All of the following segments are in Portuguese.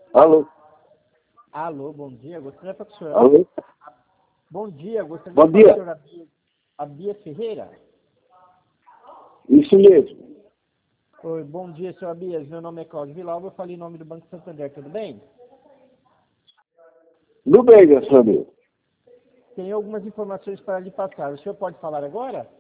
Alô? Alô, bom dia. Gostaria de falar com o senhor. Alô? Bom dia, gostaria Bom de falar com o dia. senhor Abias Ferreira. Isso mesmo. Oi, bom dia, senhor Abias. Meu nome é Cláudio Vilauba, eu falei em nome do Banco Santander, tudo bem? Tudo bem, graças a Deus. Tenho algumas informações para lhe passar. O senhor pode falar agora?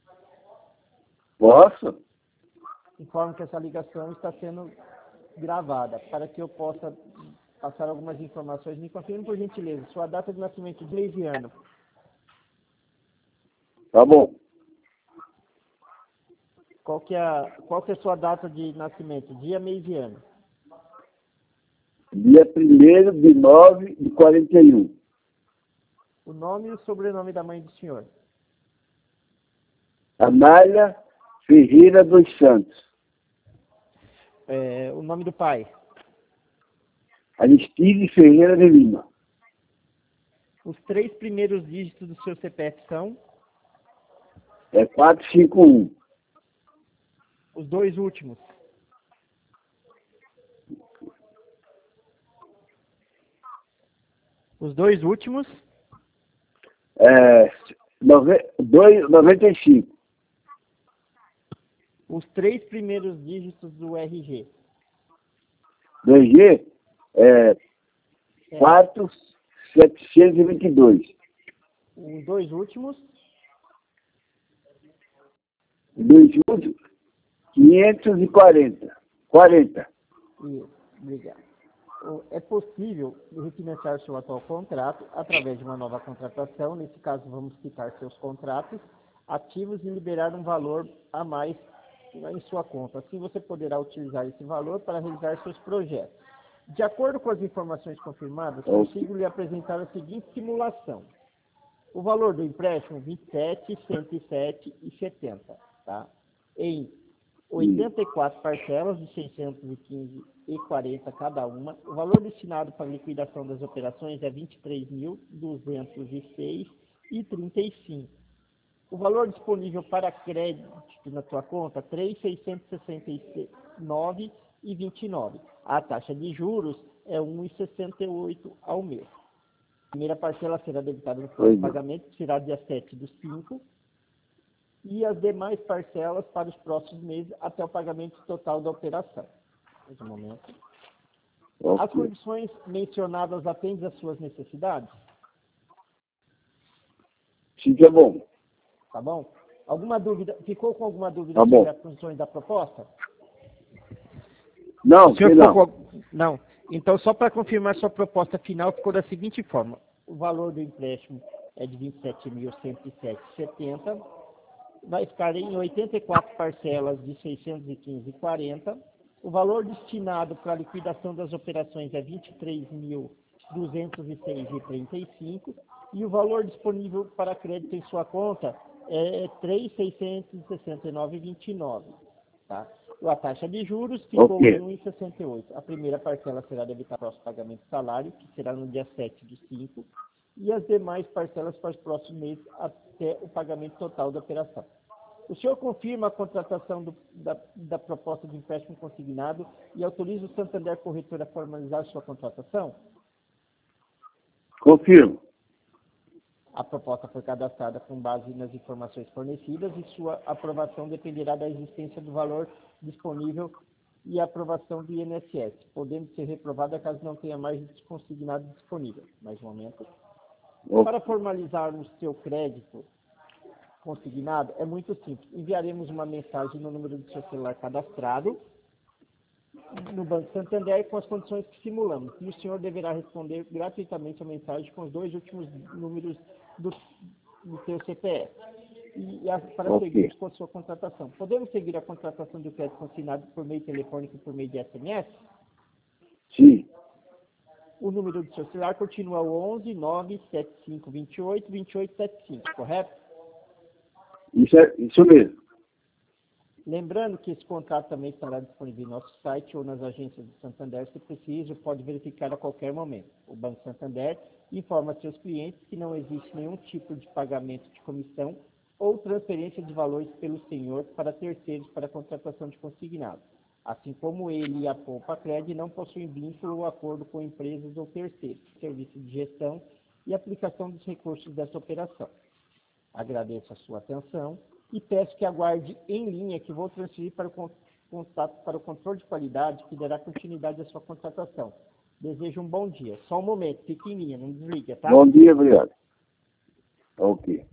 Posso? Informo que essa ligação está sendo gravada para que eu possa passar algumas informações. Me confirme, por gentileza, sua data de nascimento de mês e ano. Tá bom. Qual que é a sua data de nascimento? Dia, mês e ano. Dia 1º de 9 de 41. O nome e o sobrenome da mãe do senhor. Amália Ferreira dos Santos. O nome do pai. Aristide Ferreira de Lima. Os 3 primeiros dígitos do seu CPF são? É 451. Os 2 últimos. Os 2 últimos? É 95. Os 3 primeiros dígitos do RG. 2G é 4722. Os 2 últimos? 2 últimos, 540. 40. Isso, obrigado. É possível refinanciar seu atual contrato através de uma nova contratação. Nesse caso, vamos quitar seus contratos ativos e liberar um valor a mais em sua conta. Assim, você poderá utilizar esse valor para realizar seus projetos. De acordo com as informações confirmadas, consigo lhe apresentar a seguinte simulação. O valor do empréstimo, R$ 27.107,70, tá? Em 84 parcelas de 615,40 cada uma. O valor destinado para liquidação das operações é R$ 23.206,35. O valor disponível para crédito na sua conta é R$ 3.669,29. A taxa de juros é 1,68 ao mês. A primeira parcela será debitada no próximo pagamento, que será dia 7/5. E as demais parcelas para os próximos meses até o pagamento total da operação. Mais um momento. Okay. As condições mencionadas atendem às suas necessidades? Sim, que é bom. Tá bom? Alguma dúvida? Ficou com alguma dúvida Tá bom. sobre as condições da proposta? Não, Não. Então, só para confirmar, sua proposta final ficou da seguinte forma. O valor do empréstimo é de R$ 27.107,70. Vai ficar em 84 parcelas de 615,40. O valor destinado para a liquidação das operações é R$ 23.206,35. E o valor disponível para crédito em sua conta é R$ 3.669,29. Tá? A taxa de juros ficou em 1,68. A primeira parcela será debitada para o próximo pagamento do salário, que será no dia 7/5. E as demais parcelas para os próximos meses até o pagamento total da operação. O senhor confirma a contratação da proposta de empréstimo consignado e autoriza o Santander Corretora a formalizar sua contratação? Confirmo. A proposta foi cadastrada com base nas informações fornecidas e sua aprovação dependerá da existência do valor disponível e a aprovação do INSS, podendo ser reprovada caso não tenha mais consignado disponível. Mais um momento. Para formalizar o seu crédito consignado, é muito simples. Enviaremos uma mensagem no número do seu celular cadastrado no Banco Santander com as condições que simulamos. E o senhor deverá responder gratuitamente a mensagem com os 2 últimos números do seu CPF. Para seguir com a sua contratação. Podemos seguir a contratação do crédito consignado por meio telefônico e por meio de SMS? Sim. O número do seu celular continua o 11 975 28 2875, correto? Isso mesmo. Lembrando que esse contrato também estará disponível em nosso site ou nas agências do Santander. Se preciso, pode verificar a qualquer momento. O Banco Santander informa seus clientes que não existe nenhum tipo de pagamento de comissão ou transferência de valores pelo senhor para terceiros para a contratação de consignado. assim como ele e a Poupa-Cred não possuem vínculo ou acordo com empresas ou terceiros, serviço de gestão e aplicação dos recursos dessa operação. Agradeço a sua atenção e peço que aguarde em linha que vou transferir para o contato para o controle de qualidade que dará continuidade à sua contratação. Desejo um bom dia. Só um momento, fique em linha, não desliga, tá? Bom dia, obrigado. Ok.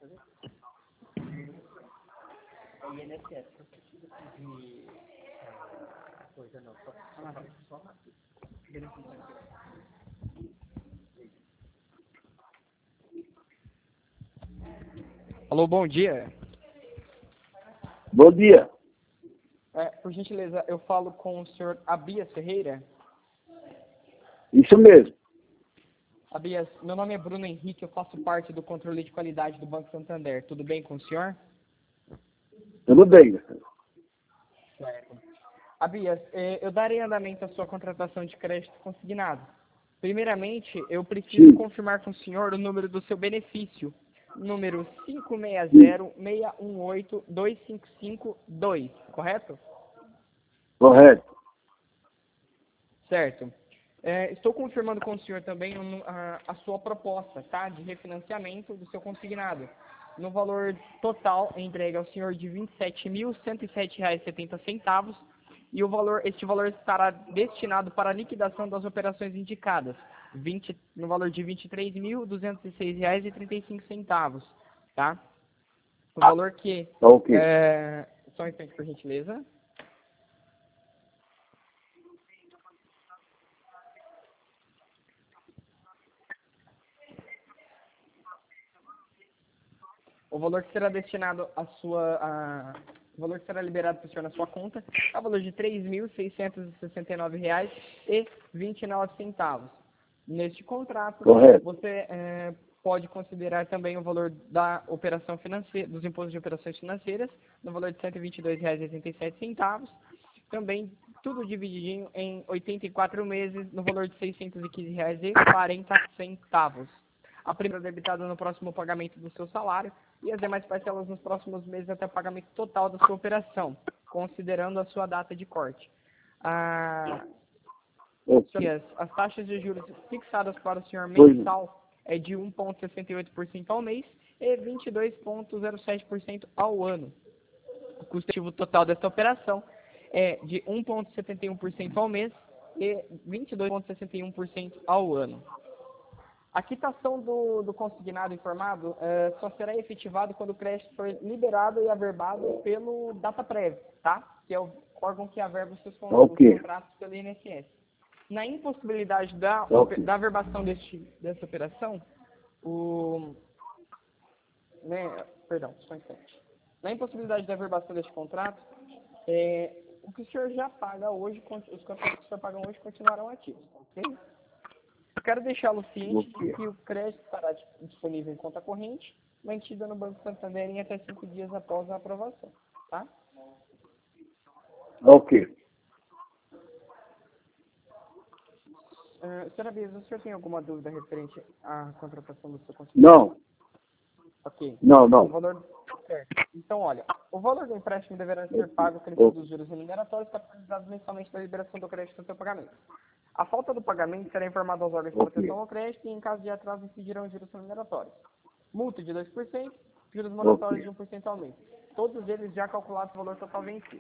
Alô, bom dia. Bom dia. Por gentileza, eu falo com o senhor Abias Ferreira. Isso mesmo. Abias, meu nome é Bruno Henrique, eu faço parte do controle de qualidade do Banco Santander. Tudo bem com o senhor? Tudo bem. Certo. Abias, eu darei andamento à sua contratação de crédito consignado. Primeiramente, eu preciso Sim. confirmar com o senhor o número do seu benefício. Número 560-618-2552, correto? Correto. Certo. Estou confirmando com o senhor também a sua proposta, tá? De refinanciamento do seu consignado. No valor total, entregue ao senhor de R$ 27.107,70 e este valor estará destinado para a liquidação das operações indicadas, no valor de R$ 23.206,35, tá? O valor que... Ok. Só um instante, por gentileza. O valor que será destinado o valor que será liberado para o senhor na sua conta é o valor de R$ 3.669,29. Neste contrato, Correto. você pode considerar também o valor da operação financeira, dos impostos de operações financeiras, no valor de R$ 122,87. Também tudo divididinho em 84 meses, no valor de R$ 615,40. A primeira debitada no próximo pagamento do seu salário e as demais parcelas nos próximos meses até o pagamento total da sua operação, considerando a sua data de corte. Ok. As taxas de juros fixadas para o senhor Pois. mensal é de 1,68% ao mês e 22,07% ao ano. O custo efetivo total desta operação é de 1,71% ao mês e 22,61% ao ano. A quitação do consignado informado só será efetivado quando o crédito for liberado e averbado pelo DataPrev, tá? Que é o órgão que averba os seus Ok. contratos pelo INSS. Na impossibilidade da Ok. averbação dessa operação, perdão, só um instante. Na impossibilidade da averbação deste contrato, o que o senhor já paga hoje, os contratos que o senhor paga hoje continuarão ativos, ok? Eu quero deixá-lo ciente de que o crédito estará disponível em conta corrente, mantida no Banco Santander em até 5 dias após a aprovação, tá? Ok. Senhora Bia, o senhor tem alguma dúvida referente à contratação do seu consignado? Não. Ok. Não, O não. valor... Certo. Então, olha, o valor do empréstimo deverá ser pago acrescido dos juros remuneratórios capitalizados mensalmente da liberação do crédito do seu pagamento. A falta do pagamento será informada aos órgãos de proteção ao crédito e, em caso de atraso, incidirão os juros remuneratórios. Multa de 2%, juros moratórios de 1% ao mês. Todos eles já calculados no valor total vencido.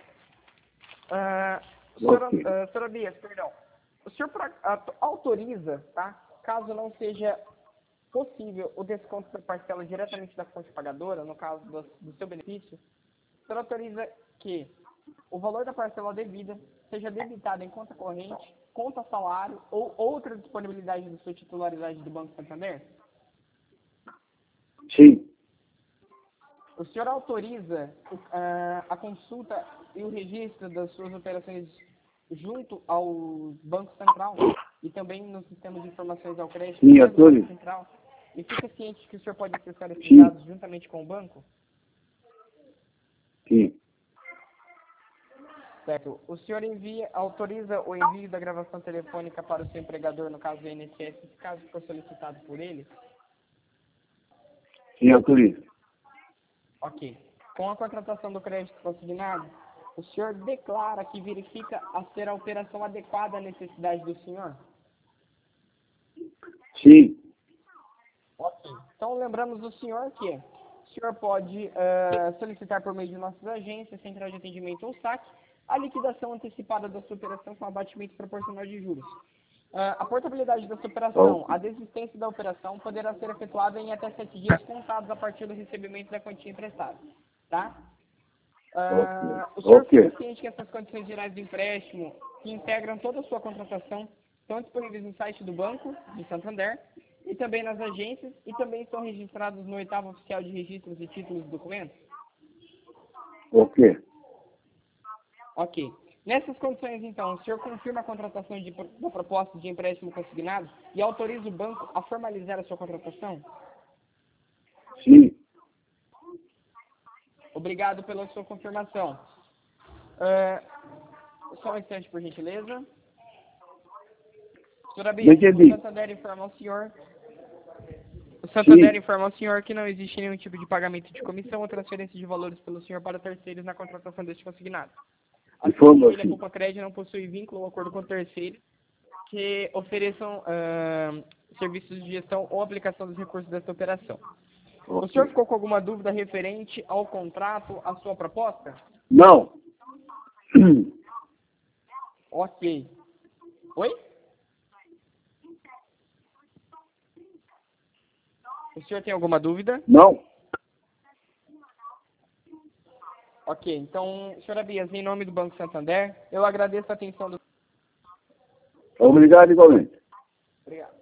Senhora Bia, perdão. O senhor autoriza, tá? Caso não seja possível o desconto da parcela diretamente da fonte pagadora, no caso do seu benefício, o senhor autoriza que o valor da parcela devida seja debitado em conta corrente, conta salário ou outra disponibilidade de sua titularidade do Banco Santander? Sim. O senhor autoriza a consulta e o registro das suas operações junto ao Banco Central e também no sistema de informações ao crédito Sim, do autorizo. Banco Central? E fica ciente que o senhor pode acessar esses Sim. dados juntamente com o banco? Sim. Certo. O senhor autoriza o envio da gravação telefônica para o seu empregador, no caso do INSS, caso for solicitado por ele? Sim, autorizo. Ok. Com a contratação do crédito consignado, O senhor declara que verifica a ser a operação adequada à necessidade do senhor? Sim. Ok. Então, lembramos o senhor que o senhor pode solicitar por meio de nossas agências, central de atendimento ou saque, a liquidação antecipada da sua operação com abatimento proporcional de juros. A portabilidade da sua operação, a desistência da operação poderá ser efetuada em até 7 dias contados a partir do recebimento da quantia emprestada. Tá? O senhor fica ciente que essas condições gerais do empréstimo, que integram toda a sua contratação, estão disponíveis no site do Banco de Santander e também nas agências e também estão registrados no 8º Oficial de Registros e Títulos e Documentos? Ok. Ok. Nessas condições, então, o senhor confirma a contratação da proposta de empréstimo consignado e autoriza o banco a formalizar a sua contratação? Sim. Obrigado pela sua confirmação. Só um instante, por gentileza. Senhor Abis, o Santander informa ao senhor... O Santander informa ao senhor que não existe nenhum tipo de pagamento de comissão ou transferência de valores pelo senhor para terceiros na contratação deste consignado. A sua família Poupa Crédito não possui vínculo ou acordo com terceiros que ofereçam serviços de gestão ou aplicação dos recursos desta operação. O senhor ficou com alguma dúvida referente ao contrato, à sua proposta? Não. Ok. Oi? O senhor tem alguma dúvida? Não. Ok, então, senhora Bias, em nome do Banco Santander, eu agradeço a atenção do... Obrigado igualmente. Obrigado.